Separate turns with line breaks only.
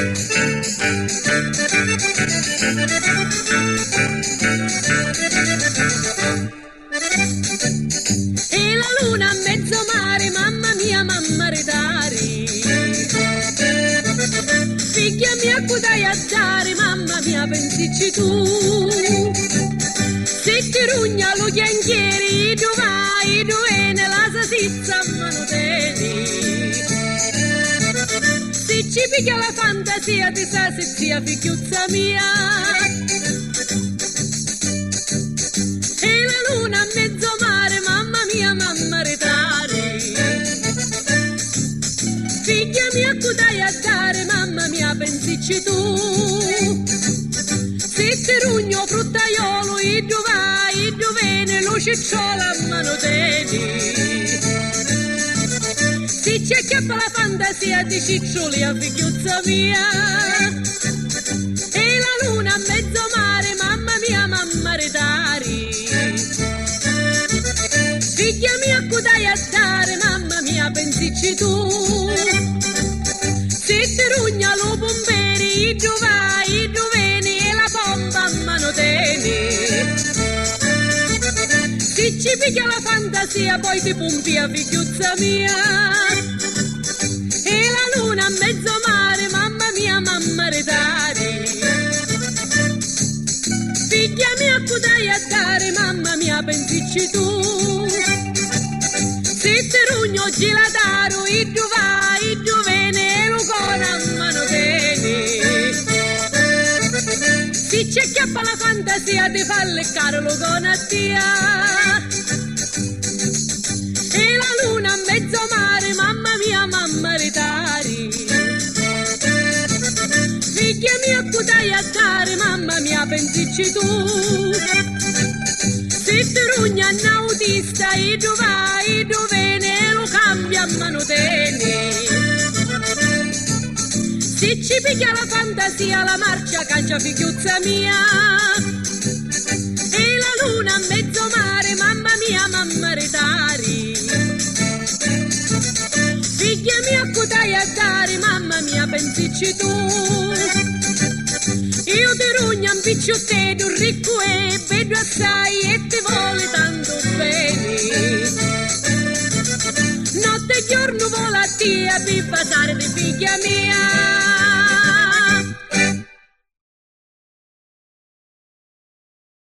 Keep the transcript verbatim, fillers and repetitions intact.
E la luna a mezzo mare, mamma mia, mamma redari. Figlia mia, cudai a dare, mamma mia, pensici tu. Se ti rugna lo chianghieri, tu vai, tu vieni, la sasizza a mano teni. Se ci picchia la fantasia di sasizia, figliuzza mia. E la luna a mezzo mare, mamma mia, mamma retare. Figlia mia, cudai a dare, mamma mia, pensici tu. Se ti rugno fruttaiolo, e tu vai, e tu vieni, lo cicciola a mano teni. Se ci acchiappa la fantasia di ciccioli a figliuzza mia. E la luna a mezzo mare, mamma mia, mamma redari. Figlia mia, cudai a dare, mamma mia, pensici tu. Se ti rugna lo bomberi, tu vai, tu vieni, e la bomba a mano teni. Se ci picchia la fantasia, poi ti pompi a figliuzza mia. E la luna a mezzo mare, mamma mia, mamma redari. Figlia mia, cudai a dare, mamma mia, pensici tu. Se ti rugno giladaro, e tu vai, tu vieni, e lo con a mano teni. Se ci acchiappa la fantasia, ti fa leccare lo con a tia. E la luna a mezzo mare, mamma mia, mamma redari. Figlia mia, cudai a dare, mamma mia, pensici tu. Se ti rugna un autista, e tu vai, e tu vieni, e lo cambia a mano teni. Se ci picchia la fantasia, la marcia cancia figliuzza mia. E la luna a mezzo mare, mamma mia, mamma redari. Figlia mia, cudai a dare, mamma mia, pensici tu. Io ti rugno un picciotteto ricco e vedo assai e ti vuole tanto bene. Notte e giorno vola a te a passare di figlia mia.